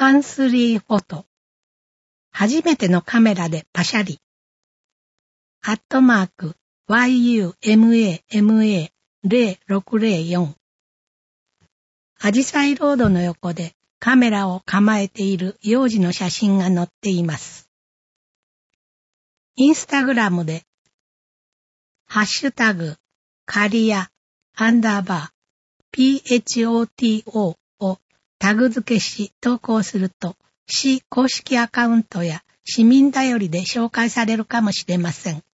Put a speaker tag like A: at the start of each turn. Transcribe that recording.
A: パンスリーフォト。初めてのカメラでパシャリ。@YUMAMA0604。アジサイロードの横でカメラを構えている幼児の写真が載っています。インスタグラムでハッシュタグカリア_PHOTO をタグ付けし投稿すると市公式アカウントや市民だよりで紹介されるかもしれません。